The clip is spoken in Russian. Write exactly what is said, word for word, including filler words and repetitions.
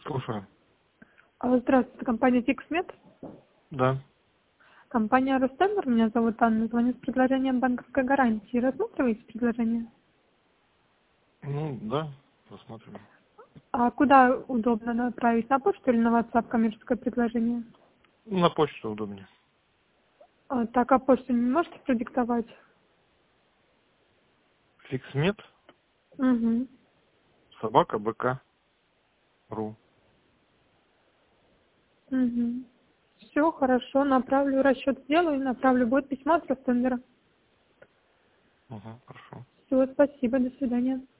Слушаю. А, Здравствуйте, компания Тиксмет. Да. Компания Ростендер, меня зовут Анна, звоню с предложением банковской гарантии. Рассматриваете предложение? Ну, да, рассматриваем. А куда удобно направить? На почту или на WhatsApp коммерческое предложение? На почту удобнее. А, так, а почту не можете продиктовать? Фиксмет, Угу. собака, бк, ру. Угу. Все, хорошо, направлю, расчет сделаю, направлю. Будет письмо от Ростендера. Угу, хорошо. Все, спасибо, до свидания.